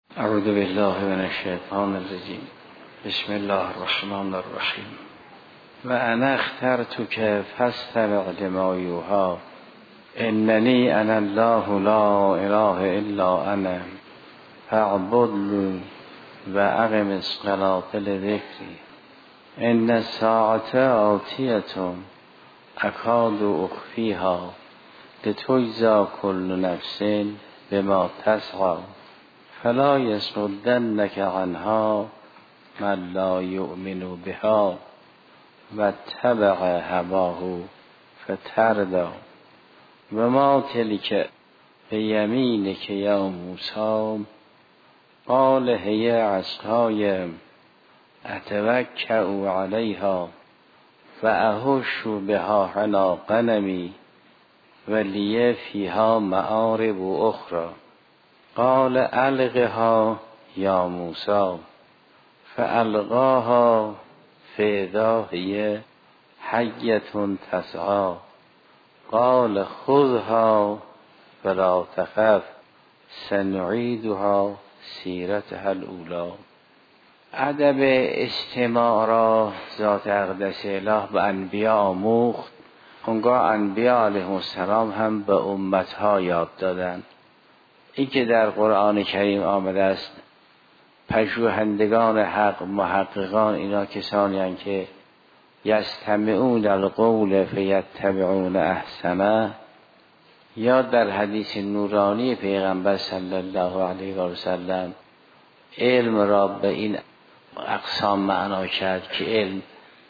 اعوذ بالله من الشیطان الرجیم. بسم الله الرحمن الرحیم. و انا اخترتک فاستمع لما یوحی اننی انا الله لا اله الا انا فاعبدنی و اقم الصلاة لذکری ان الساعة آتیة اکاد اخفیها لتجزی کل نفس بما تسعی فلا یصدنک عنها من لا یؤمن بها واتبع هواه فتردی و ما تلک بیمینک یا موسی قال هی عصای اتوکأ علیها و اهش بها علی غنمی و لی فیها مآرب اخرى قال القها یا موسی فالقاها فاذا هی حیة تسعی قال خذها ولا تخف سنعیدها سیرتها الاولی. ادب استماع را ذات اقدس اله به انبیا آموخت. اونگاه انبیا علیهم السلام هم به امتها یاد دادند. این که در قرآن کریم آمده است پژوهندگان حق، محققان، اینا کسانی هستند که یستمعون القول فیتبعون احسنه، یا در حدیث نورانی پیغمبر صلی الله علیه و سلم علم را به این اقسام معنا کرد که علم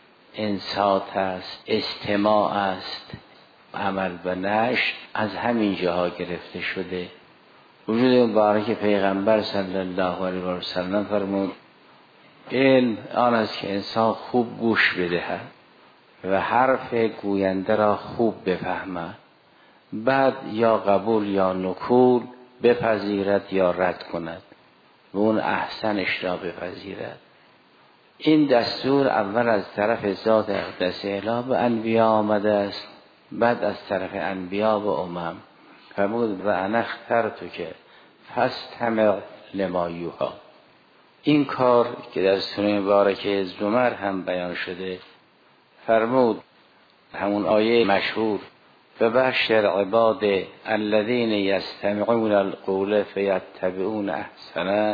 انصات است، استماع است، عمل به نشر، از همین جاها گرفته شده. وجود مبارک پیغمبر صلی الله علیه و سلم فرمود علم آن است که انسان خوب گوش بدهد و حرف گوینده را خوب بفهمد، بعد یا قبول یا نکول بپذیرد یا رد کند و اون احسنش را بپذیرد. این دستور اول از طرف ذات اقدس اله به انبیا آمده است، بعد از طرف انبیا به امم. فرمود و انا اخترتک فاستمع لما یوحی. این کار که در سوره مبارکه زمر هم بیان شده، فرمود همون آیه مشهور فبشر عباد الذین یستمعون القول فیتبعون احسنه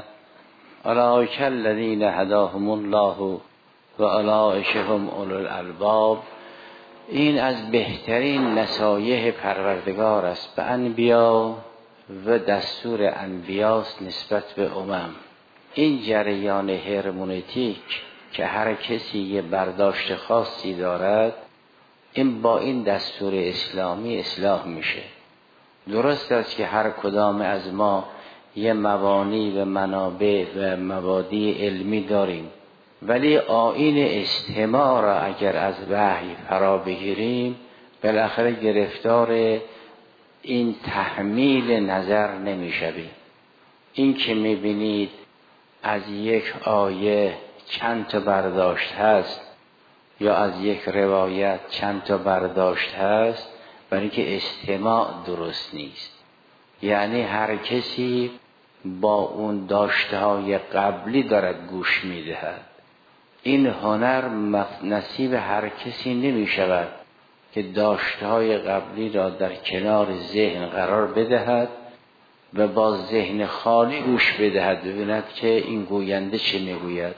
اولئک الذین هداهم الله و اولئک هم اولو الالباب. این از بهترین نصایح پروردگار است به انبیا و دستور انبیاست نسبت به امم. این جریان هرمونتیک که هر کسی یه برداشت خاصی دارد، این با این دستور اسلامی اصلاح میشه. درست است که هر کدام از ما یه مبانی و منابع و مبادی علمی داریم، ولی آیین استماع را اگر از وحی فرا بگیریم بالاخره گرفتار این تحمیل نظر نمیشویم. این که میبینید از یک آیه چند تا برداشت هست یا از یک روایت چند تا برداشت هست، برای که استماع درست نیست. یعنی هر کسی با اون داشته‌های قبلی دارد گوش میدهد. این هنر نصیب هر کسی نمی شود که داشته‌های قبلی را در کنار ذهن قرار بدهد و با ذهن خالی گوش بدهد، ببیند که این گوینده چه میگوید.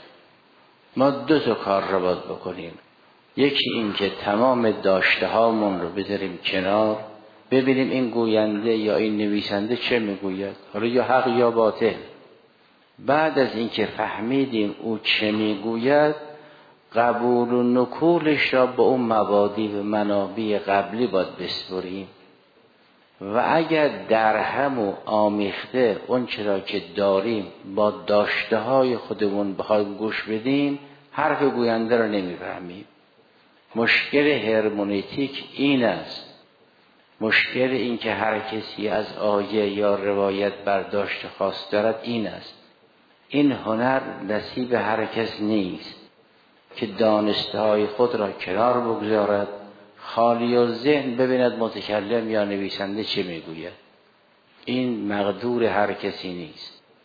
ما دو تا کار را باید بکنیم. یکی این که تمام داشته‌هامون رو بذاریم کنار، ببینیم این گوینده یا این نویسنده چه میگوید، حالا یا حق یا باطل. بعد از اینکه فهمیدیم او چه میگوید، قبول و نکولش را به اون مبادی و منابع قبلی باید بسپریم و اگر درهم و آمیخته اون چرا که داریم با داشته های خودمون بخوایم گوش بدیم، حرف گوینده را نمیفهمیم. مشکل هرمونتیک این است. مشکل این که هر کسی از آیه یا روایت برداشت خاص دارد این است. این هنر نصیب هر کس نیست که دانسته های خود را کنار بگذارد، خالی و ذهن ببیند متکلم یا نویسنده چه میگوید. این مقدور هر کسی نیست.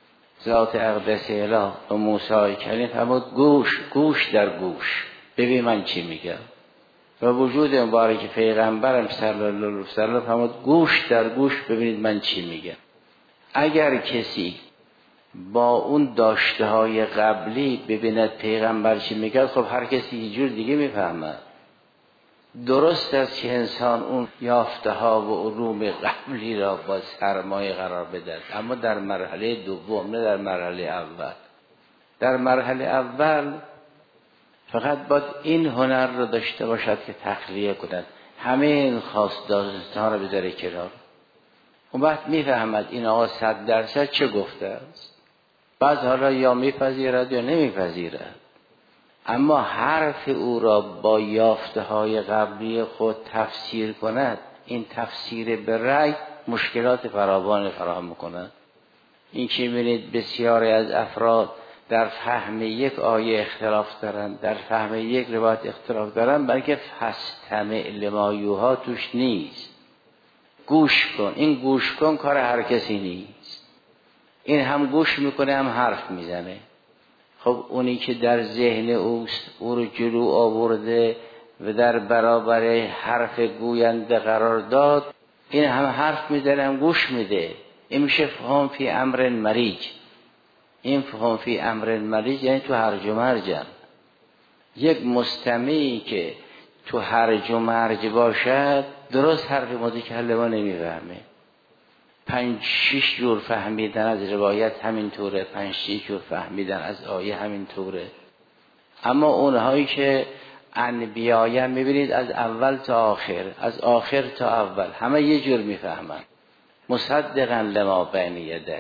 ذات اقدس اله و موسی کلیم فرمود گوش در گوش ببین من چی میگم. و وجود مبارک پیغمبرم صلی الله علیه و سلم فرمود گوش در گوش ببینید من چی میگم. اگر کسی با اون داشته های قبلی ببیند پیغمبر چی میگه، خب هر کسی یه جور دیگه میفهمد. درست است که انسان اون یافته ها و علوم قبلی را با سرمایه قرار بده، اما در مرحله دوم نه در مرحله اول. در مرحله اول فقط باید این هنر رو داشته باشد که تخلیه کند، همه این خاص داستان رو بذاره کنار. اون وقت میفهمد این آقا 100% چه گفته است. بعض حالا یا میپذیرد یا نمیپذیرد، اما حرف او را با یافته های قبلی خود تفسیر کند، این تفسیر به رأی مشکلات فراوان فراهم میکند. این که می‌بینید بسیاری از افراد در فهم یک آیه اختلاف دارند، در فهم یک روایت اختلاف دارند، بلکه فاستمع لما یوحی توش نیست. گوش کن، این گوش کن کار هر کسی نیست. این هم گوش میکنه هم حرف میزنه. خب اونی که در ذهن اوست او رو جلو آورده و در برابر حرف گوینده قرار داد، این هم حرف میزنه هم گوش میده. این میشه فهم فی امر مریج. این فهم فی امر مریج یعنی تو هرج و مرجم. یک مستمعی که تو هرج و مرج باشد درست حرف متکلم نمیفهمه. 5-6 جور فهمیدن از روایت همینطوره، 5-6 جور فهمیدن از آیه همینطوره. اما اونهایی که انبیاء میبینید از اول تا آخر، از آخر تا اول همه یه جور میفهمن. مصدقا لما بین یدی.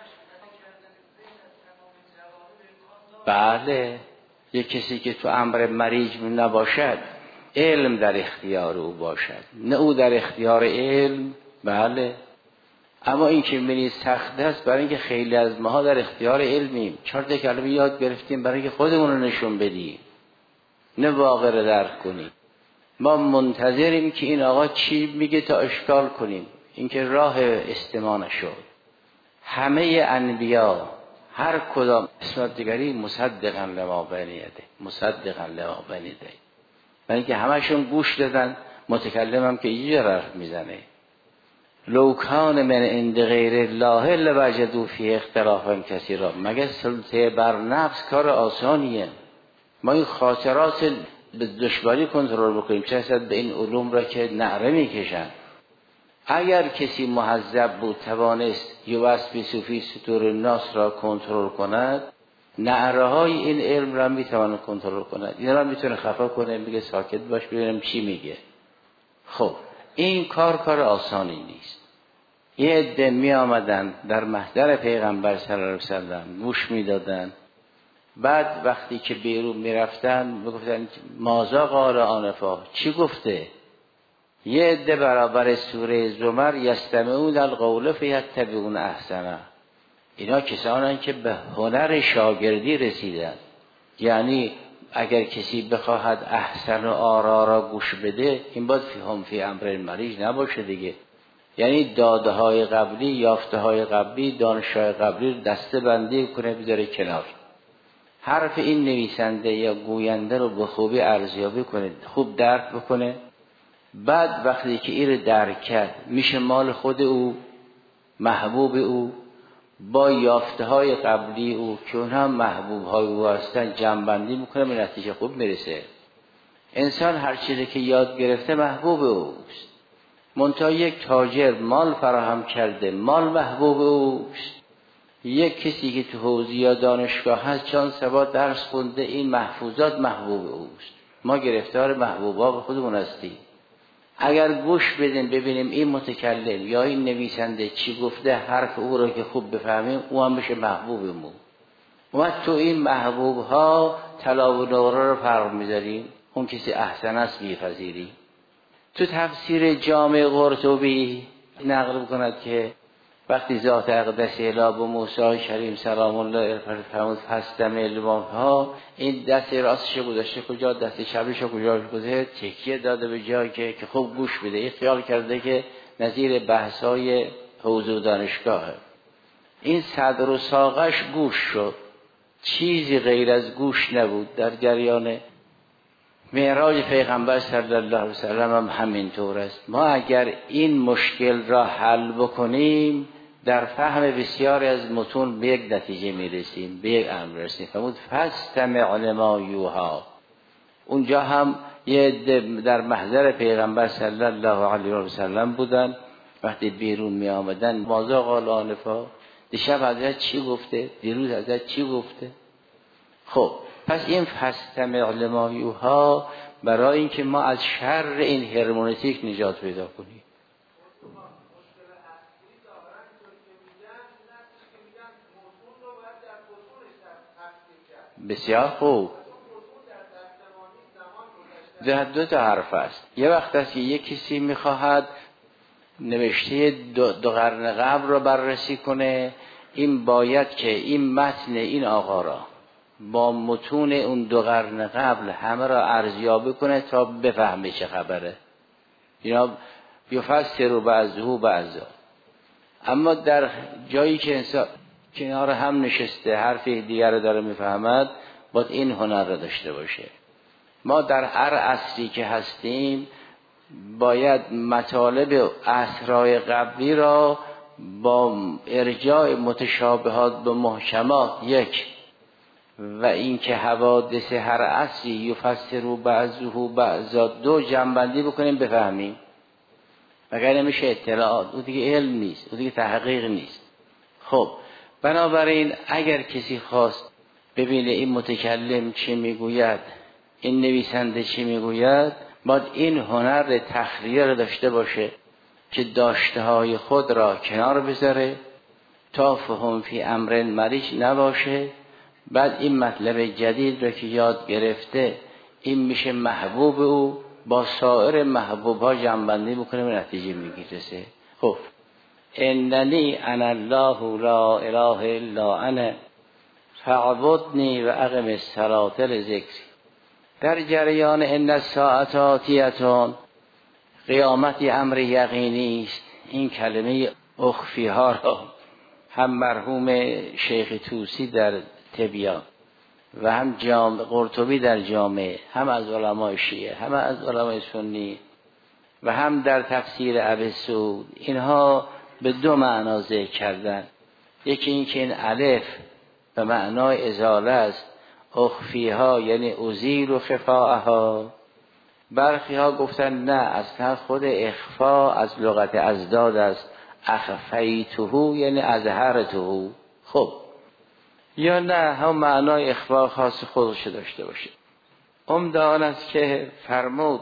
بله، یک کسی که تو امر مریج نباشد، علم در اختیار او باشد، نه او در اختیار علم. بله، اما این که می‌بینید سخت است، برای اینکه خیلی از ماها در اختیار علمیم، 4 کلمه یاد گرفتیم برای اینکه خودمون رو نشون بدیم، نه واقع رو درک کنیم. ما منتظریم که این آقا چی میگه تا اشکال کنیم. اینکه راه استماع نشد. همه انبیا هر کدام اسمت دیگری مصدقا لما بین یده، مصدقا لما بین یده، برای اینکه همشون گوش دادن. متکلمم که یه حرف میزنه، لو کان من عند غیر الله لوجدوا فیه اختلافا کثیرا. مگه سلطه بر نفس کار آسانیه؟ ما این خاطرات به دشواری کنترل بکنیم، چه رسد به این علوم را که نعره میکشن. اگر کسی مهذب بود توانست یوسوس فی صدور الناس را کنترل کند، نعره های این علم را میتواند کنترل کند. این را میتونه خفا کنه، میگه ساکت باش ببینم چی میگه. خب این کار آسانی نیست. یه عده می آمدن در محضر پیغمبر صلی الله علیه وسلم گوش می دادن. بعد وقتی که بیرون می رفتن می گفتن ماذا قال آنفا، چی گفته؟ یه عده برابر سوره زمر یستمعون القول فیتبعون احسنه. اینا کسانن که به هنر شاگردی رسیدن. یعنی اگر کسی بخواهد احسن و آرا را گوش بده، این باید هم فی امر مریج نباشه دیگه. یعنی داده های قبلی، یافته های قبلی، دانش های قبلی دسته بندی کنه بذاره کنار. حرف این نویسنده یا گوینده رو به خوبی ارزیابی کنه، خوب درک بکنه. بعد وقتی که این رو درک کرد میشه مال خود او، محبوب او، با یافته های قبلی او که اونها محبوب های او هستن جمع بندی میکنه، به نتیجه خوب میرسه. انسان هر چیزی که یاد گرفته محبوب اوست. منتها یک تاجر مال فراهم کرده، مال محبوب اوست. یک کسی که تو حوزه یا دانشگاه هست چند سبا درس خونده، این محفوظات محبوب اوست. ما گرفتار محبوبا به خودمون هستیم. اگر گوش بدیم ببینیم این متکلم یا این نویسنده چی گفته، حرف او رو که خوب بفهمیم، او هم بشه محبوبمون. ما تو این محبوب ها طلا و نقره رو فرق میذاریم، اون کسی احسن است میپذیریم. تو تفسیر جامع قرطبی نقل کند که وقتی ذات اقدس اله به موسی کریم سلام الله علیه فرمود فاستمع لما ها، این دست راستش گذاشته کجا، دست چپش کجا گذاشته، تکیه داده به جایی که خوب گوش بده. این خیال کرده که نظیر بحث‌های حوزه و دانشگاهه. این صدر و ساقش گوش شد، چیزی غیر از گوش نبود. در جریان معراج پیغمبر صلی الله علیه وسلم هم همینطور است. ما اگر این مشکل را حل بکنیم در فهم بسیاری از متون به یک نتیجه میرسیم، به یک امر رسیم. فرمود فاستمع لما یوحی. اونجا هم یه در محضر پیغمبر صلی الله علیه وسلم بودن، وقتی بیرون می آمدن ماذا قال آنفا، دیشب حضرت چی گفته، دیروز حضرت چی گفته. خب پس این فاستمع لما یوحی برای اینکه ما از شر این هرمونتیک نجات پیدا کنیم. بسیار خوب. دو تا حرف است. یه وقت است که یک کسی میخواهد نوشته دو قرن قبل رو بررسی کنه، این باید که این متن این آقا را با متون اون 2 قرن قبل همه را ارزیابی کنه تا بفهمه چه خبره. اینا یفسر بعضه بعضا. اما در جایی که انسان کنار هم نشسته حرف دیگر رو داره میفهمد، باید این هنر رو داشته باشه. ما در هر عصری که هستیم باید مطالب عصرهای قبلی را با ارجاع متشابهات به محکمات یک، و اینکه حوادث هر عصری یفسر بعضه بعضا 2 جنبندی بکنیم بفهمیم. مگر نمیشه اطلاعات، او دیگه علم نیست، او دیگه تحقیق نیست. خب بنابراین اگر کسی خواست ببینه این متکلم چی میگوید، این نویسنده چی میگوید، باید این هنر تخلیه را داشته باشه که داشته های خود را کنار بذاره تا فهم فی امر مریج نباشه. بعد این مطلب جدید را که یاد گرفته این میشه محبوب او، با سایر محبوب ها جنبندی بکنه به نتیجه میگیرسه. خب اننی انا الله لا اله الا انا فاعبدنی و اقم الصلاة لذکری. در جریان ان الساعة آتیة، قیامت امر یقینی است. این کلمه اخفیها را هم مرحوم شیخ طوسی در تبیان و هم قرطبی در جامع، هم از علمای شیعه، هم از علمای سنی و هم در تفسیر ابی سعود، اینها به 2 معنا ذکر کردن. یکی این که این الف به معنای ازاله است، اخفیها یعنی ازیل و خفاءها. برخی ها گفتن نه، اصلا خود اخفا از لغت ازداد است، اخفیته یعنی اظهرته. خب یا نه هم معنای اخفا خاص خودش داشته باشه. عمده آن است که فرمود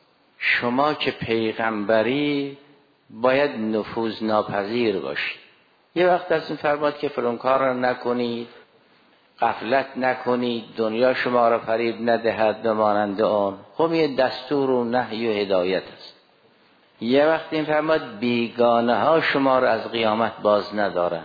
شما که پیغمبری باید نفوذ ناپذیر باشید. یه وقت از این فرمود که فلان کار را نکنید، غفلت نکنید، دنیا شما را فریب ندهد و مانند آن. خب یه دستور و نهی و هدایت است. یه وقت این فرمود بیگانه ها شما را از قیامت باز ندارن.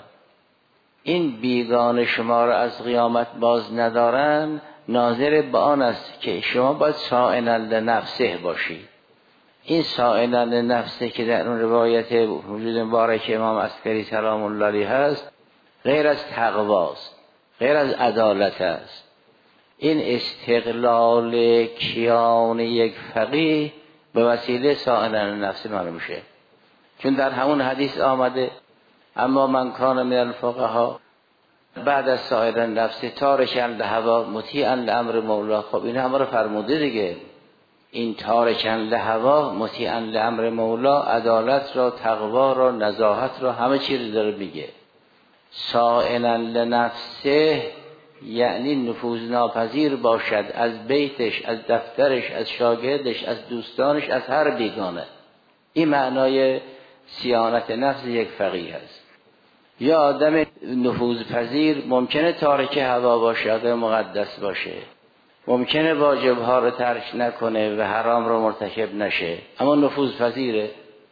این بیگانه شما را از قیامت باز ندارن ناظر به آن است که شما باید سائلا لنفسه باشید. این سائلا لنفسه که در اون روایت وجود مبارک امام عسکری سلام الله علیه هست، غیر از تقواست، غیر از عدالت است. این استقلال کیان یک فقیه به وسیله سائلا لنفسه معلوم میشه. چون در همون حدیث آمده اما من کان من الفقها بعد از سائلا لنفسه تارکا لهوا مطیعا لامر مولا. خب این همه رو فرموده دیگه. این تارکا لهوا مطیعا لامر مولا عدالت را، تقوا را، نزاهت را، همه چیز داره میگه. سائلا لنفسه یعنی نفوذ ناپذیر باشد از بیتش، از دفترش، از شاگردش، از دوستانش، از هر بیگانه. این معنای صیانت نفس یک فقیه است. یا آدم نفوذ پذیر ممکنه تارک هوا باشه، آدم مقدس باشه، ممکنه واجبها رو ترک نکنه و حرام رو مرتکب نشه، اما نفوذ پذیره.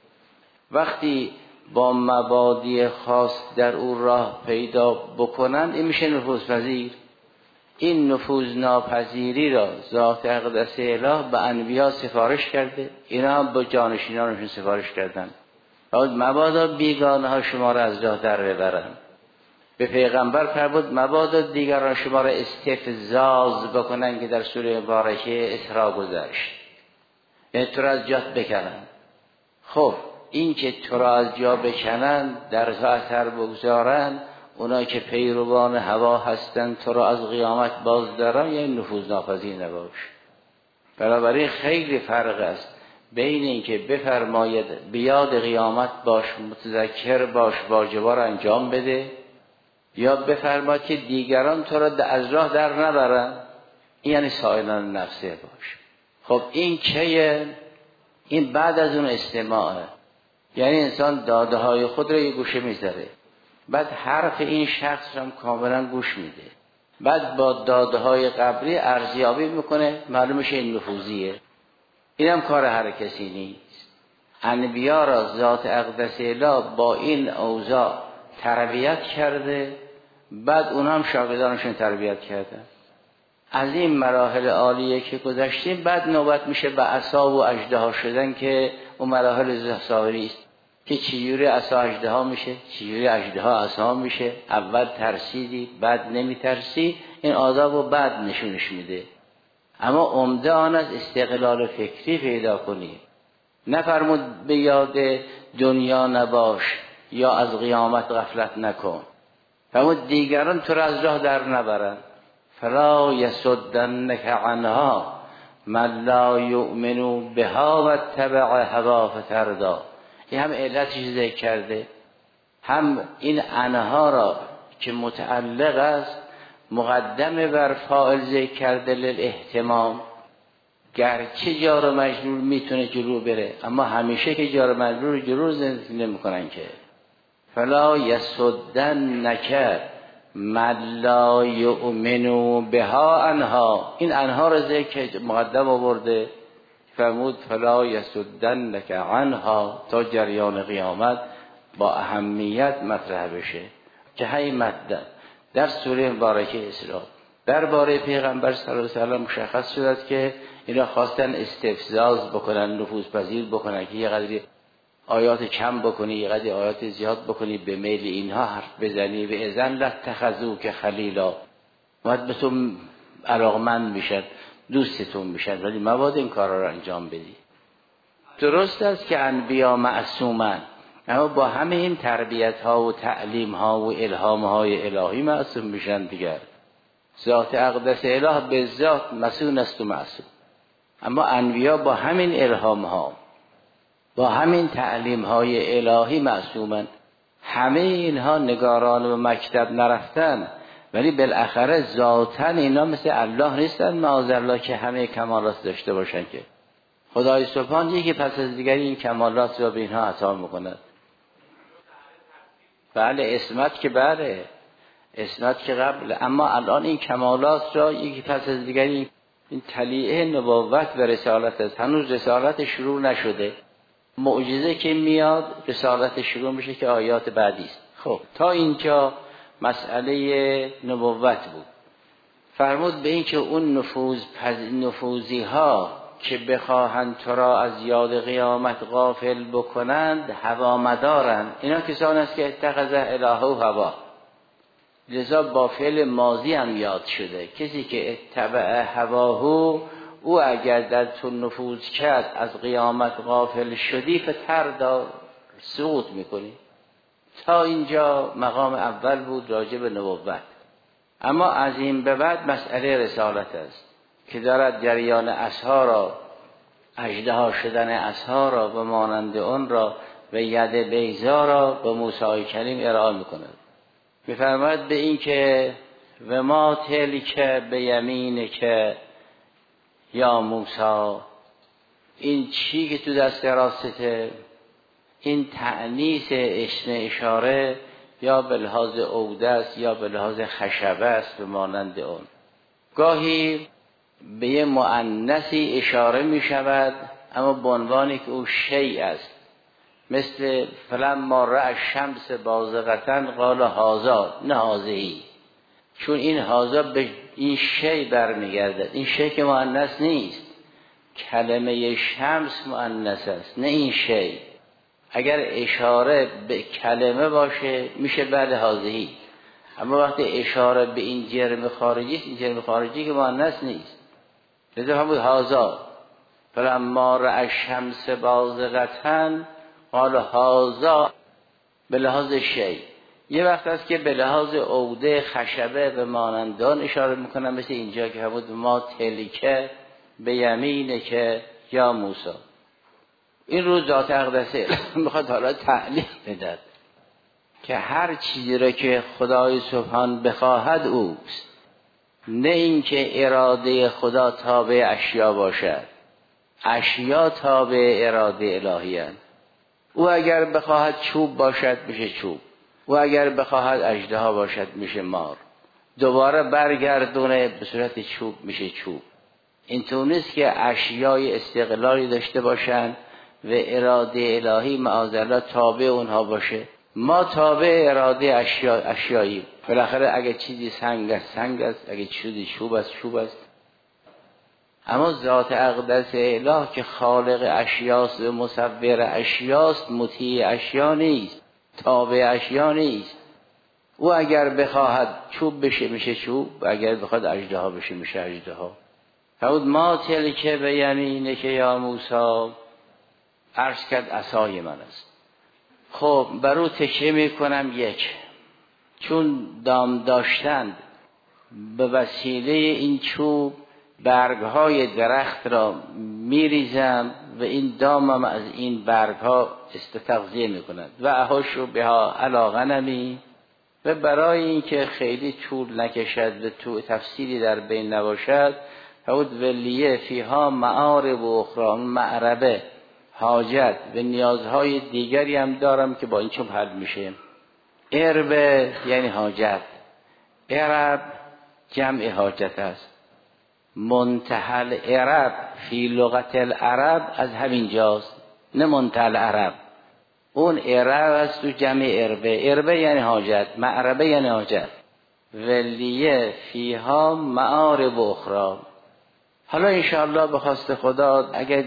وقتی با مبادی خاص در او راه پیدا بکنن این میشه نفوذ پذیر. این نفوذ ناپذیری را ذات اقدس اله به انبیا سفارش کرده، اینا هم با جانشینانشون سفارش کردن. مبادا بیگانه ها شما را از راه در ببرن. به پیغمبر فرمود مبادا دیگران شما را استفزاز بکنن که در سوره مبارکه اسراء گذشت، یعنی تو را از جات بکنن. خب این که تو را از جا بکنن، در اثر بگذارن، اونایی که پیروان هوا هستن تو را از قیامت باز دارن، یعنی نفوذ ناپذیر نباش. بنابراین خیلی فرق است بین این که بفرماید بیاد قیامت باش، متذکر باش، واجبا را انجام بده، یا بفرماید که دیگران تو را از راه در نبرن، این یعنی سائلان نفسه باش. خب این کیه؟ این بعد از اون استماعه، یعنی انسان داده های خود را یه گوشه میذاره، بعد حرف این شخص هم کاملا گوش میده، بعد با داده های قبلی ارزیابی میکنه، معلوم میشه این نفوذیه. اینم کار هر کسی نیست. انبیا را ذات اقدس الهی با این اوضاع تربیت کرده، بعد اونها هم شاگردانشون تربیت کردن. از این مراحل عالیه که گذشتیم، بعد نوبت میشه به عصا و اژدها شدن که اون مراحل ظاهری است که چجوری عصا اژدها میشه، چجوری اژدها عصا میشه. اول ترسیدی، بعد نمیترسی، این آداب رو بعد نشونش میده. اما عمده آن از استقلال فکری پیدا کنی. نفرمود به یاد دنیا نباش یا از قیامت غفلت نکن. فرمود دیگران تو را از راه در نبرن. فلا یصدنک عنها من لا یؤمن بها و تبع هوا فتردا. این هم علتش ذکر کرده، هم این عنها را که متعلق است مقدمه بر فاعل ذکر کرده للاهتمام، گرچه جار و مجرور میتونه جلو بره، اما همیشه که جار و مجرور جلو زندگی نمیکنن که. فلا یصدنک من لا یؤمن بها عنها، این عنها را ذکر مقدم آورده، فرمود فلا یصدنک عنها تا جریان قیامت با اهمیت مطرح بشه. که هی مدد در سوره مبارکه اسراء درباره پیغمبر صلی الله علیه و آله مشخص شد که اینا خواستن استفزاز بکنن، نفوذ پذیر بکنن که یه قدری آیات کم بکنی، یه قدری آیات زیاد بکنی، به میل اینها حرف بزنی، و اذن لاتخذوک خلیلا، بعد به تو علاقمند میشن، دوستتون میشن، ولی مبادا این کارا رو انجام بدی. درست است که انبیا معصومن، اما با همه این تربیت ها و تعلیم ها و الهام های الهی معصوم میشن دیگر. ذات اقدس اله به ذات مسئول است و معصوم، اما انبیا با همین الهام ها، با همین تعلیم های الهی معصومن. همه اینها نگاران و مکتب نرفتن، ولی بالاخره ذاتاً اینا مثل الله نیستن معاذالله که همه کمالات داشته باشن. که خدای سبحان یکی پس از دیگری این کمالات را به اینها عطا میکند. بله اسمت که بله، اسمت که قبل، اما الان این کمالات را یکی پس از دیگری، این طلیعه نبوت و رسالت است. هنوز رسالت شروع نشده، معجزه که میاد رسالت شروع میشه که آیات بعدی است. خب تا اینجا مسئله نبوت بود. فرمود به این که اون نفوذی ها که بخواهند تو را از یاد قیامت غافل بکنند هوا مدارند. اینا کسان است که اتخذ الهه و هوا، لذا با فعل ماضی هم یاد شده. کسی که اتبع هواهو، او اگر در تو نفوذ کرد از قیامت غافل شدی فتردا، سقوط میکنی. تا اینجا مقام اول بود راجع به نبوت. اما از این به بعد مسئله رسالت است که دارد جریان اصحا را، اژدها شدن اصحا را و مانند اون را و ید بیضا را به موسی کلیم ارائه میکند. میفرماید به این که و ما تلک به یمینک یا موسی، این چی که تو دست راسته؟ این تأنیث اسم اشاره یا به لحاظ عوده است یا به لحاظ خشبه است به مانند اون. گاهی به یه مؤنثی اشاره می شود اما به عنوانی که او شیء است، مثل فلما رأى الشمس بازغة قال هذا، نه هذه، چون این هذا به این شیء برمیگردد. این شیء که مؤنث نیست، کلمه شمس مؤنث است نه این شیء. اگر اشاره به کلمه باشه میشه بعد هذه، اما وقتی اشاره به این جرم خارجی است، این جرم خارجی که مؤنث نیست. لذا هم بود هازا فلما رأى الشمس بازغة قال هازا به لحاظ شیء. یه وقت است که به لحاظ عوده خشبه و مانندان اشاره میکنم، مثل اینجا که بود ما تلکه به یمینه که یا موسی. این رو ذات اقدسه میخواد حالا تعلیق بدد که هر چیزی را که خدای سبحان بخواهد اوست، نه اینکه اراده خدا تابع اشیا باشد. اشیا تابع اراده الهی هستند. او اگر بخواهد چوب باشد میشه چوب، او اگر بخواهد اژدها باشد میشه مار، دوباره برگردونه به صورت چوب میشه چوب. این طور نیست که اشیای استقلالی داشته باشند و اراده الهی معاذالله تابع اونها باشه. ما تابع اراده اشیایی. بالاخره اگه چیزی سنگ است سنگ است، اگه چیزی چوب است چوب است. اما ذات اقدس اله که خالق اشیاست و مصور اشیاست، مطیع اشیا نیست، تابع اشیا نیست. او اگر بخواهد چوب بشه میشه چوب، و اگر بخواهد اژدها بشه میشه اژدها. فرمود ما تلکه به یمینه که یا موسی، عرض کرد عصای من است. خب برو تکیه میکنم یک، چون دام داشتند به وسیله این چوب برگهای درخت را میریزم و این دامم از این برگها استغذیه میکند و احاشو بها علی غنمی. و برای اینکه خیلی طول نکشد و تو تفسیری در بین نباشد، فرمود ولیه فیها معارب و اخرى، معربه حاجت و نیازهای دیگری هم دارم که با این چوب حل میشه. اربه یعنی حاجت، ارب جمع حاجت است. منتهل عرب فی لغت العرب از همین جاست، نه منتهل عرب. اون عرب است تو جمع اربه. اربه یعنی حاجت، معربه یعنی حاجت. ولیه فیها معارب اخرى. حالا انشاءالله به خواست خدا اگر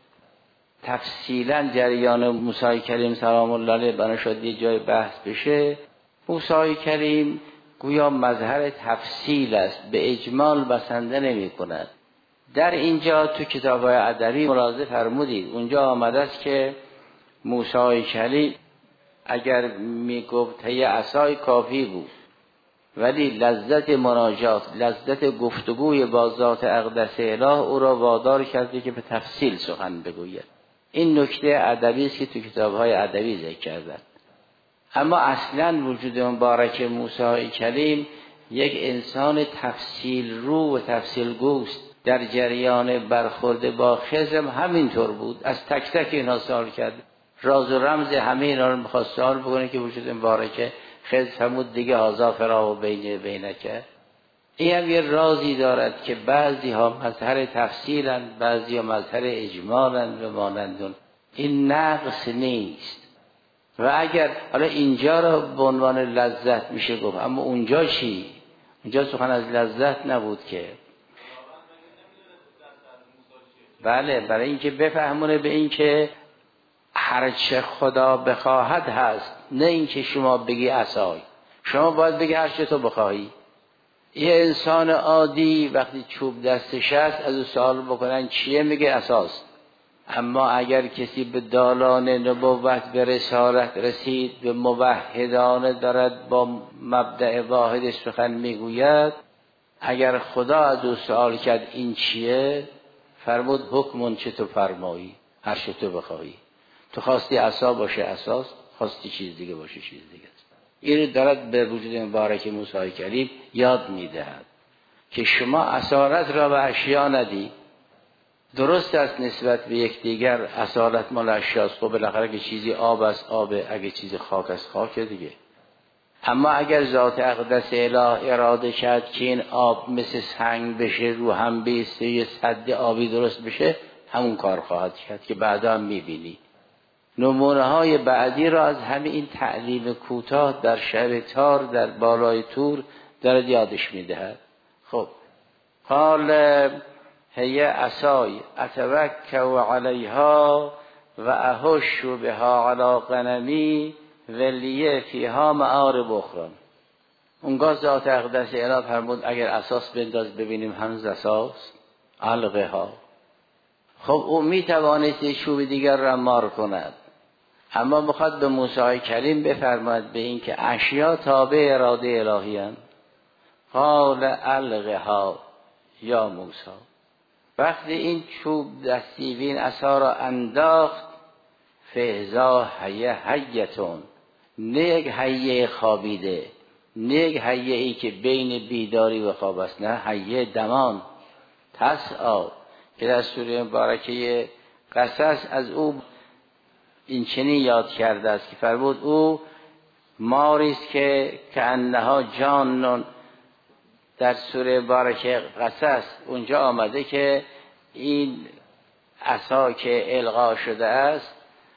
تفصیلا جریان موسی کریم سلام الله علیه بنا شد یه جای بحث بشه، موسی کریم گویا مظهر تفصیل است، به اجمال بسنده نمی کند. در اینجا تو کتاب‌های ادبی ملاحظه فرمودید اونجا آمده است که موسی کریم اگر میگفت یه عصای کافی بود، ولی لذت مناجات، لذت گفتگوی با ذات اقدس اله او را وادار کرده که به تفصیل سخن بگوید. این نکته ادبی است که تو کتاب‌های ادبی ذکر کردند. اما اصلا وجود مبارک موسی کلیم یک انسان تفصیل رو و تفصیل گوست. در جریان برخورد با خضر همینطور بود، از تک تک اینا سوال کرد، راز و رمز همه اینا رو می‌خواست سوال بکنه که وجود مبارک خضر فرمود دیگه هازا فرا و بینکه. این هم یه رازی دارد که بعضی ها مظهر تفصیلند، بعضی ها مظهر اجمالند و مانندون. این نقص نیست. و اگر حالا اینجا را به عنوان لذت میشه گفت، اما اونجا چی؟ اونجا سخن از لذت نبود که. بله، برای اینکه بفهمونه به اینکه هر چه خدا بخواهد هست، نه اینکه شما بگی عصای. شما باید بگی هر چه تو بخواهی. یه انسان عادی وقتی چوب دستش هست از او سوال بکنن چیه، میگه اساس. اما اگر کسی به دالان نبوت به رسالت رسید، به موحدانه دارد با مبدأ واحد سخن میگوید، اگر خدا از او سوال کرد این چیه، فرمود حکمون چه تو فرمایی، هر چه تو بخواهی. تو خواستی عصا باشه اساس، خواستی چیز دیگه باشه چیز دیگه. این دارد به وجود مبارک موسی کلیم یاد میدهد که شما اصالت را به اشیا ندید. درست است نسبت به یکدیگر اصالت مال اشیاست، خب بالاخره که چیزی آب است آبه، اگه چیزی خاک است خاکه دیگه. اما اگر ذات اقدس اله اراده کرد که این آب مثل سنگ بشه، رو هم بیسته، یه سد آبی درست بشه، همون کار خواهد کرد که بعدا هم میبینی. نمونه های بعدی را از همین این تعلیم کوتاه در شب تار در بالای تور در یادش میدهد. خب قال هی عصای اتوکل علیها و احش بها علی غنمی ولیه فیها معارب اخرى. اونگاه ذات اقدس الهی فرمود اگر اساس بنداز ببینیم هنوز اساس علقه ها. خب او میتوانست چوب دیگر را مار کند، اما میخواد به موسی کلیم بفرماید به این که اشیا تابع اراده الهی هستند. قال علقه ها یا موسی، وقتی این چوب دستیوین عصا را انداخت، فاذا هی حیتون، نه یک حیه خوابیده، نه یک حیه ای که بین بیداری و خواب است، نه حیه دمان تسعی که در سوره مبارکه قصص از او این چنین یاد کرده است که فرمود او ماری است که انها جانون. در سوره مبارکه قصص اونجا آمده که این عصا که القا شده است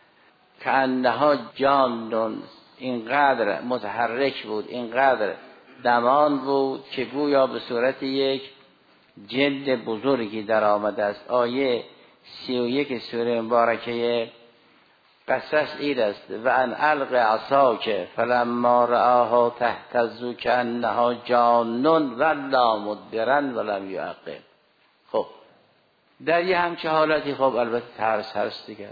کانها جانون، اینقدر متحرک بود، اینقدر دمان بود که گویا به صورت یک جلد بزرگی در آمده است. آیه 31 سوره مبارکه قصص این است و ان الق عصاک فلما رآها تهتز کانها جانون ولا مدبرا ولم یعقب. خب در یه همچه حالتی خب البته ترس هست دیگر.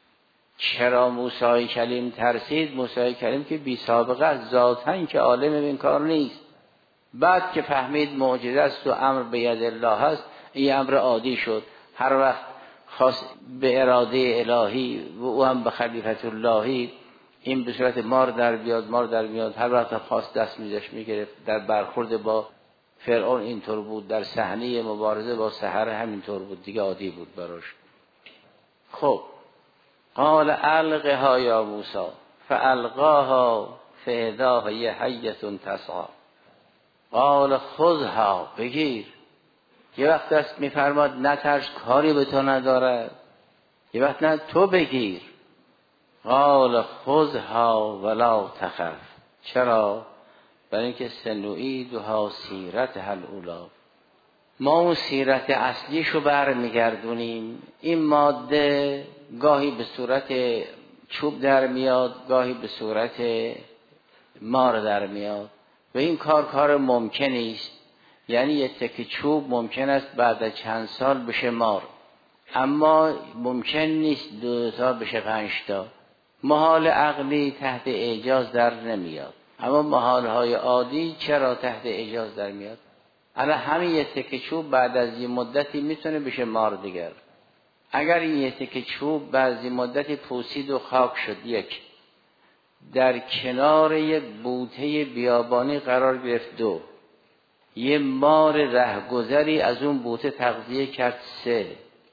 چرا موسی کلیم ترسید؟ موسی کلیم که بی سابقه است، ذاتاً که عالم این کار نیست. بعد که فهمید معجزه است و امر به ید الله است، این امر عادی شد. هر وقت خاص به اراده الهی و او هم به خلیفت اللهی این به صورت مار در بیاد. هر وقت خاص دست میزش میگرفت. در برخورد با فرعون اینطور بود، در صحنه مبارزه با سحره همینطور بود دیگه، عادی بود براش. خب قال القها یا موسی فالقاها فاذا هی حیة تسعی قال خذها، بگیر. یه وقت دست میفرماد نترس، کاری به تو ندارد. یه وقت نه، تو بگیر. قال خذها ولا تخف. چرا؟ برای اینکه سنعیدها سیرتها الاولی، ما اون سیرت اصلیشو برمیگردونیم. این ماده گاهی به صورت چوب در میاد، گاهی به صورت مار در میاد و این کار ممکنی است. یعنی یه تکه چوب ممکن است بعد از چند سال بشه مار، اما ممکن نیست 2 تا بشه 5 تا. محال عقلی تحت اعجاز در نمیاد، اما محالهای عادی چرا تحت اعجاز در میاد؟ الان همین یه تکه چوب بعد از یه مدتی میتونه بشه مار دیگر. اگر این یه تکه چوب بعد از یه مدتی پوسید و خاک شد، یک در کنار یک بوته بیابانی قرار گرفت، 2 یه مار رهگذری از اون بوته تغذیه کرد، 3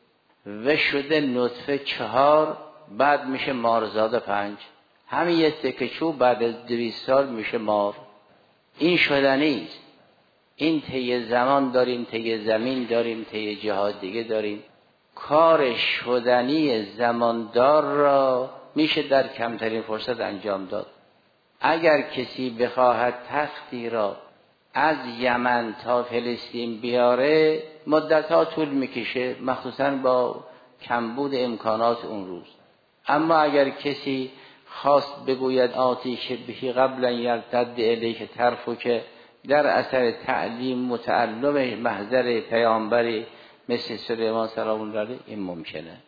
و شده نطفه، 4 بعد میشه مارزاده، 5. همین یه تکه چوب بعد از 200 سال میشه مار. این شدنی است. این طی زمان داریم، طی زمین داریم، طی جهات دیگه داریم. کار شدنی زماندار را میشه در کمترین فرصت انجام داد. اگر کسی بخواهد تختی را از یمن تا فلسطین بیاره مدتها طول میکشه، مخصوصا با کمبود امکانات اون روز. اما اگر کسی خواست بگوید آتیش بهی قبلا یرتد الیک طرفو، که در اثر تعلیم و تعلم محضر پیامبری مثل سلیمان سلام الله علیه، این ممکنه.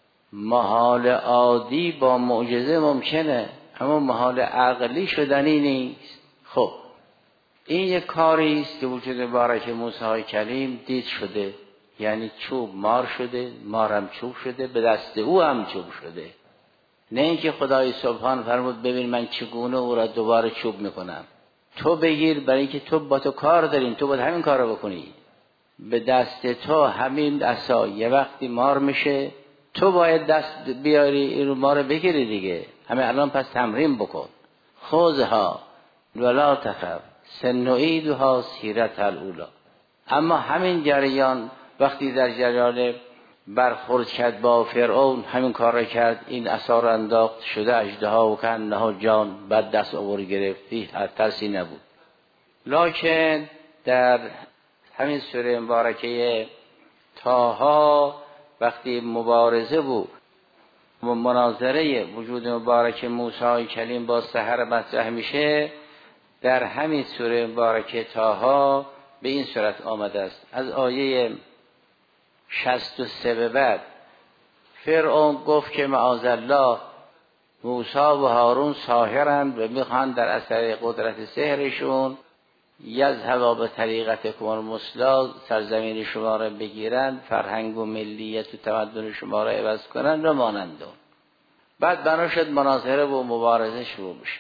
محال عادی با معجزه ممکنه، اما محال عقلی شدنی نیست. خب این یک کاری است که وجود مبارک موسی کلیم دید شده، یعنی چوب مار شده، مار هم چوب شده، به دست او هم چوب شده. نه اینکه خدای سبحان فرمود ببین من چگونه او را دوباره چوب میکنم، تو بگیر، برای اینکه تو با تو کار داریم، تو باید همین کار رو بکنی. به دست تو همین عصا یه وقتی مار میشه، تو باید دست بیاری این رو مار بگیری دیگه. همین الان پس تمرین بکن. خذها ولا تخف سنعیدها سیرتها الاولی. اما همین جریان وقتی در جریان برخورد کرد با فرعون، همین کار را کرد، این عصا را انداخت، شده اژدها و کانها جان، بعد دست آور گرفتی، هر ترسی نبود. لکن در همین سوره مبارکه طه وقتی مبارزه بود و مناظره وجود مبارک موسی کلیم با سحر مطرح میشه، در همین سوره مبارکه طه به این صورت آمده است. از آیه 63 به بعد فرعون گفت که معاذالله موسی و هارون ساحرند و میخوان در اثر قدرت سحرشون یذهبا به طریقتکم المثلی سرزمین شما را بگیرن، فرهنگ و ملیت و تمدن شما را عوض کنن و مانند. بعد بنا شد مناظره و مبارزه شروع بشه.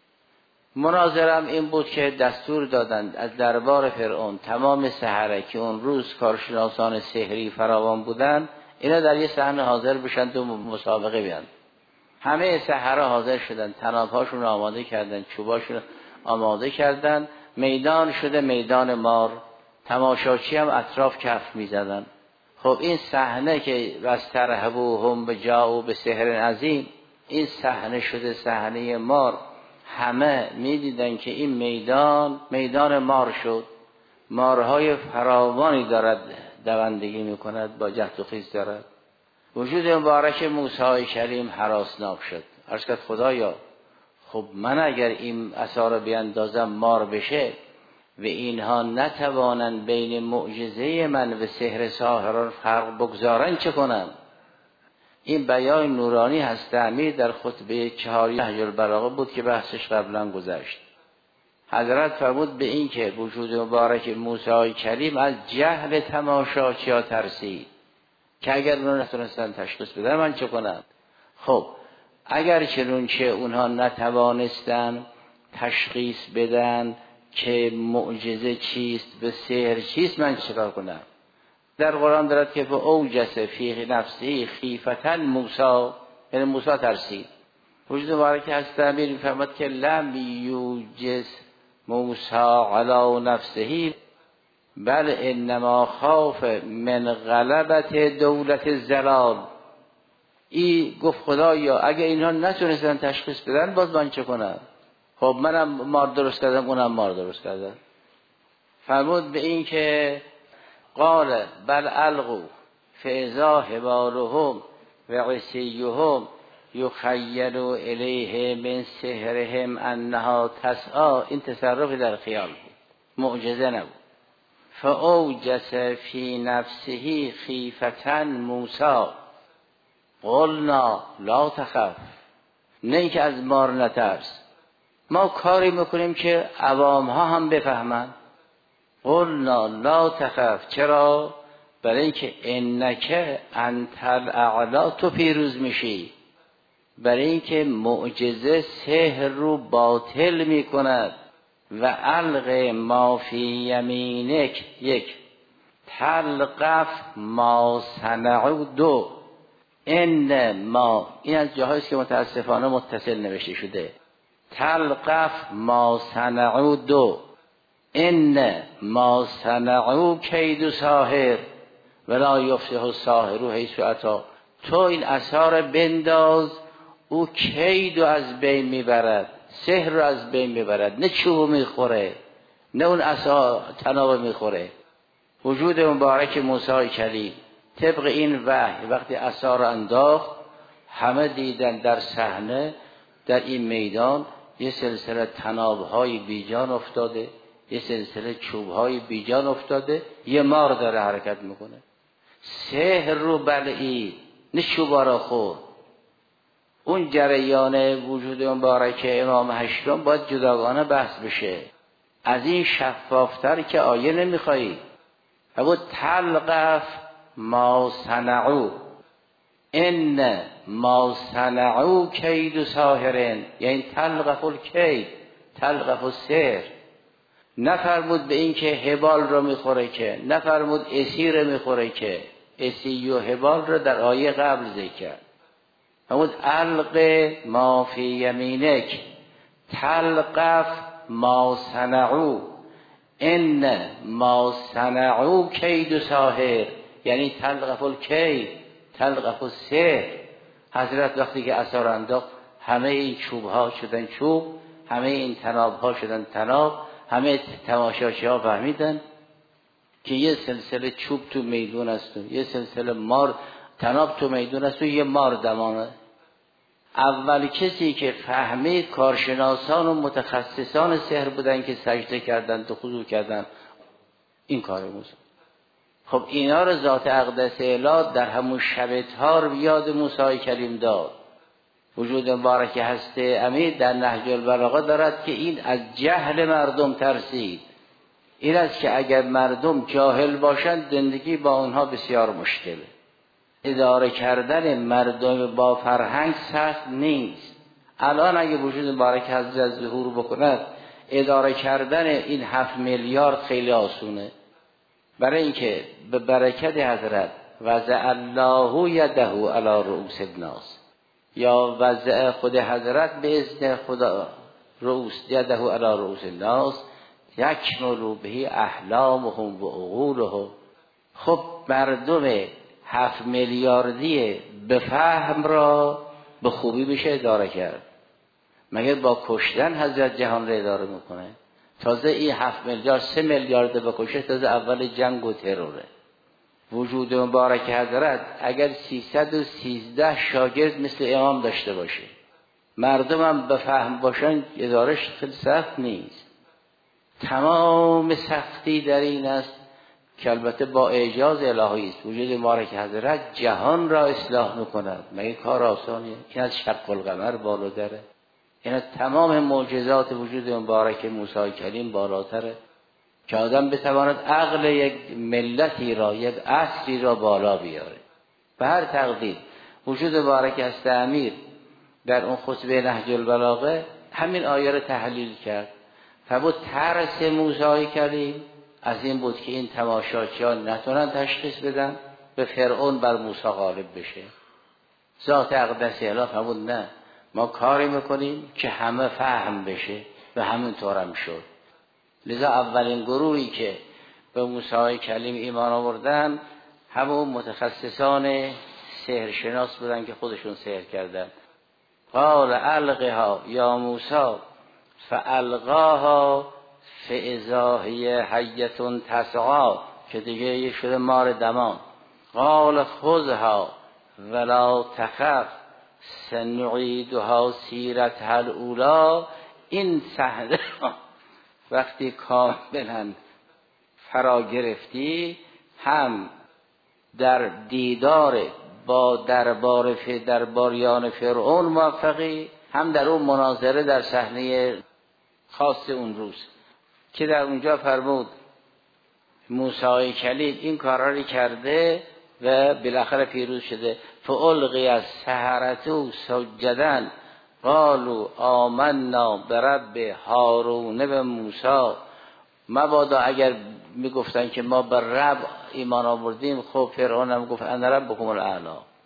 مناظره هم این بود که دستور دادند از دربار فرعون تمام سحره که اون روز کارشناسان سحری فراوان بودند اینا در یه صحنه حاضر بشن و مسابقه بیان. همه سحره حاضر شدن، طناب‌هاشون آماده کردن، چوباشون آماده کردن، میدان شده میدان مار، تماشاچی هم اطراف کف میزدن. خب این صحنه که واسترهبوهم بجاءوا بسحر عظیم، این صحنه شده صحنه مار. همه میدیدن که این میدان مار شد، مارهای فراوانی دارد دوندگی میکند، با جهد و خیز دارد. وجود مبارک موسی کریم هراسناک شد. عرض کرد خدایا خب من اگر این عصا را بیاندازم مار بشه و اینها نتوانند بین معجزه من و سحر ساحران فرق بگذارن چه کنم؟ این بیان نورانی هست امیر در خطبه 4 نهج البلاغه بود که بحثش قبلا گذشت. حضرت فرمود به این که وجود مبارک موسی کریم از جهل تماشاچی‌ها ترسید که اگر اونها نتونستن تشخیص بدن من چه کنم؟ خب اگر چنانچه اونها نتوانستن تشخیص بدن که معجزه چیست به سحر چیست من چیکار کنم؟ در قرآن دارد که اوجس فی نفسه خیفة موسی، یعنی موسی ترسید. وجود مبارک هست امیر می‌فرماد که لم یوجس موسی علی نفسه بل انما خاف من غلبت دولت الظلال. ای گفت خدایا اگه اینها نتونستن تشخیص بدن باز من چه کنم؟ خب منم مار درست کردم اونم مار درست کردم. فرمود به این که قال بل القوا فاذا حبالهم و عصیهم یخیل الیه من سحرهم انها تسعی. این تصرف در خیال بود، معجزه نبود. فاوجس فی نفسه خیفة موسی قلنا لا تخف. نه اینکه از مار نترس، ما کاری میکنیم که عوام ها هم بفهمن. قلنا لا تخف. چرا؟ برای اینکه انک انت الاعلی، تو پیروز میشی. برای اینکه معجزه سحر رو باطل میکند. و الق ما فی یمینک، یک تلقف ما صنعوا، دو ان ما، این از جاهاییست که متاسفانه متصل نوشته شده، تلقف ما صنعوا، دو ان ما صنعوا کید ساحر ولا یفلح الساحر حیث اتى. تو این عصا را بنداز او کید رو از بین میبرد، سحر رو از بین میبرد، نه چوب میخوره نه اون عصا طناب میخوره. وجود مبارک موسی کریم طبق این وحی وقتی عصا را انداخت همه دیدن در صحنه در این میدان یه سلسله طناب‌های بیجان افتاده، یه سلسله چوب‌های بیجان افتاده، یه مار داره حرکت میکنه. سحر رو بلعید، نه چوبا را خورد. اون جریان وجود مبارک امام هشتم باید جداگانه بحث بشه. از این شفافتر که آیه نمیخوایی. اما تلقف ما صنعوا ان ما صنعوا کید ساحرین، یعنی تلقف الکید، تلقف السحر. نفرمود به این که هبال رو میخوره، که نفرمود اسیر میخوره، که اسی و هبال رو در آیه قبل ذکر کرد. فرمود الق ما فی یمینک تلقف ما صنعوا ان ما صنعوا کید ساحر، یعنی تلقف الکید، تلقف السحر. حضرت وقتی که عصا را انداخت همه این چوب ها شدن چوب، همه این طناب ها شدن طناب، همه تماشاچی ها فهمیدن که یه سلسله چوب تو میدون است و یه سلسله مار طناب تو میدون است و یه مار دمانه. اول کسی که فهمید کارشناسان و متخصصان سحر بودن که سجده کردند و خضوع کردند. این کار موسی. خب اینا رو ذات اقدس الهی در همون شب تار یاد موسی کلیم داد. وجود مبارک هست امیر در نهج البلاغه دارد که این از جهل مردم ترسید. این است که اگر مردم جاهل باشند زندگی با اونها بسیار مشکله. اداره کردن مردم با فرهنگ سخت نیست. الان اگه وجود مبارک حضرت ظهور بکند اداره کردن این 7 میلیارد خیلی آسونه. برای اینکه به برکت حضرت وضع الله یده علی رؤوس الناس، یا وضع خود حضرت به اذن خدا رؤوس یده علی رؤوس الناس یکملوا به احلامهم و عقولهم. خب مردم 7 میلیاردی به فهم را به خوبی میشه اداره کرد. مگر با کشتن حضرت جهان را اداره میکنه؟ تازه این 7 میلیارد 3 میلیارد بکشه تازه اول جنگ و تروره. وجود مبارک حضرت اگر 313 شاگرد مثل امام داشته باشه، مردم هم بفهم باشن، ادارش خیلی سخت نیست. تمام سختی در این است که البته با اعجاز الهی است. وجود مبارک حضرت جهان را اصلاح میکند. مگه کار آسانیه؟ این از شق القمر بالاتره. این از تمام معجزات وجود مبارک موسی کلیم بالاتره که آدم بتواند عقل یک ملتی را، یک عصری را بالا بیاره. به هر تقدیر وجود مبارک هست امیر در اون خطبه نهج البلاغه همین آیه را تحلیل کرد. فبود ترس موسی کلیم از این بود که این تماشاچیان نتونن تشخیص بدن، به فرعون بر موسی غالب بشه. ذات اقدس الهی فرمود نه، ما کاری میکنیم که همه فهم بشه و همینطور هم شد. لذا اولین گروهی که به موسی کلیم ایمان آوردن همون متخصصان سحرشناس بودن که خودشون سحر کردن. قال القها یا موسی فالقاها فاذا هی حیة تسعی، که دیگه یه شده مار دمان. قال خذها ولا تخف سنعیدها سیرتها الاولی. این صحنه وقتی کاملا فرا گرفتی، هم در دیدار با درباریان فرعون موفقی، هم در اون مناظره در صحنه خاص اون روز که در اونجا فرمود موسی کلیم این کارا رو کرده و بالاخره پیروز شده. فالقی السحرة سجدا قالوا آمنا برب هارون و موسی. مبادا اگر میگفتن که ما بر رب ایمان آوردیم، خب فرعون هم گفت انا ربکم الاعلی.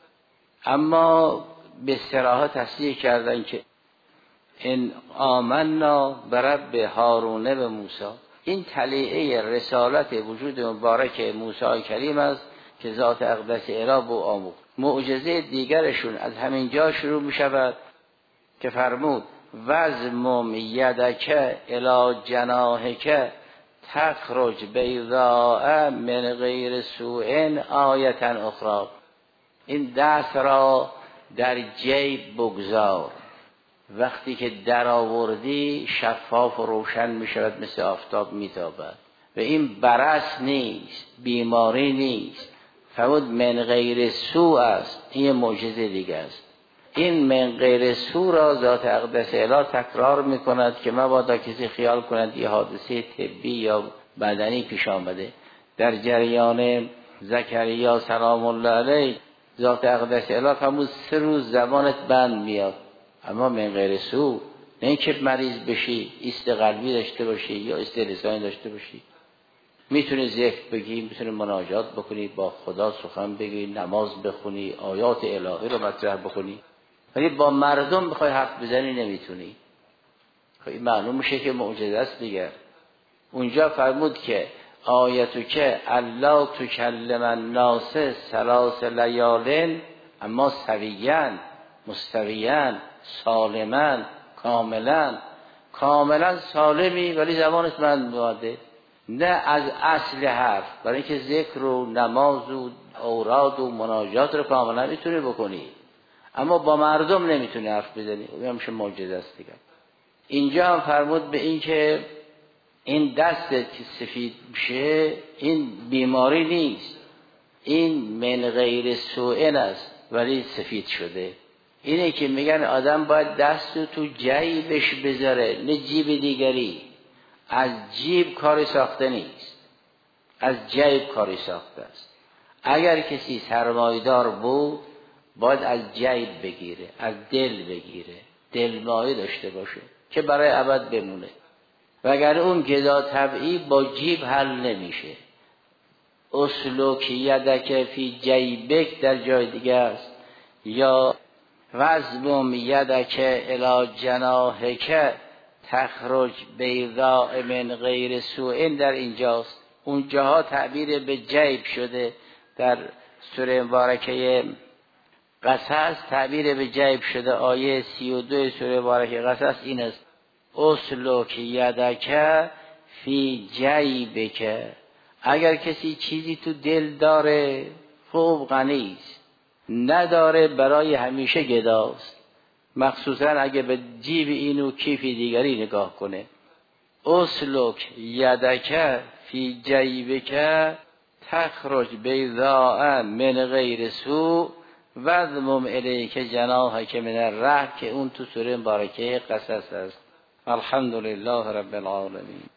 اما به صراحت تصدیق کردن که ان آمنا برب هارون و موسی. این طلیعه رسالت وجود مبارک موسی کلیم است که ذات اقدس الهی با آموخت. معجزه دیگرشون از همین جا شروع می شود که فرمود وزمم یدک الی جناحک تخرج بیضاء من غیر سوء آیة اخرى. این دست را در جیب بگذار، وقتی که در آوردی شفاف و روشن می شود، مثل آفتاب می تابد. و این برص نیست، بیماری نیست. فرمود من غیر سوء است. این معجزه دیگه است. این من غیر سوء را ذات اقدس الهی تکرار می کند که مبادا کسی خیال کند یه حادثه طبی یا بدنی پیش آمده. در جریان زکریا سلام الله علیه ذات اقدس الهی فرمود 3 روز زبانت بند میاد. اما من غیر سوء، نه اینکه مریض بشی، ایست قلبی داشته باشی یا ایست لسانی داشته باشی. میتونی ذکر بگی، میتونی مناجات بکنی، با خدا سخن بگی، نماز بخونی، آیات الهی رو مطرح بکنی، ولی با مردم بخوای حرف بزنی نمیتونی. خب این معلوم میشه که معجزه است دیگر. اونجا فرمود که آیتو که الله تکلم الناس 3 لیال اما سویاً مستویاً سالماً کاملا سالمی ولی زبانت بند بوده. نه از اصل حرف، برای اینکه ذکر و نماز و اوراد و مناجات رو کاملا میتونی بکنی، اما با مردم نمیتونه حرف بزنی. اون میشه معجزه است دیگه. اینجا هم فرمود به این که این دست که سفید میشه این بیماری نیست، این من غیر سوء است ولی سفید شده. اینه که میگن آدم باید دستو تو جیبش بذاره نه جیب دیگری. از جیب کاری ساخته نیست، از جیب کاری ساخته است. اگر کسی سرمایدار بود باید از جیب بگیره، از دل بگیره، دلمایه داشته باشه که برای ابد بمونه. وگر اون گدا طبعی با جیب حل نمیشه. اسلوک یدک فی جیبک در جای دیگه است، یا وزبم یدک الی جناحک تخرج بیضاء من غیر سوء در اینجاست. اونجاها تعبیر به جیب شده. در سوره مبارکه قصص تعبیر به جیب شده. آیه 32 سوره مبارکه قصص این است: اسلک یدک فی جیبک. اگر کسی چیزی تو دل داره خوب غنی است، نداره برای همیشه گداست، مخصوصا اگه به جیب اینو کیفی دیگری نگاه کنه. اسلک یدک فی جیبک تخرج بیضاء من غیر سوء وضمم الیک جناحک من الرحم که اون تو سوره مبارکه قصص است. الحمدلله رب العالمین.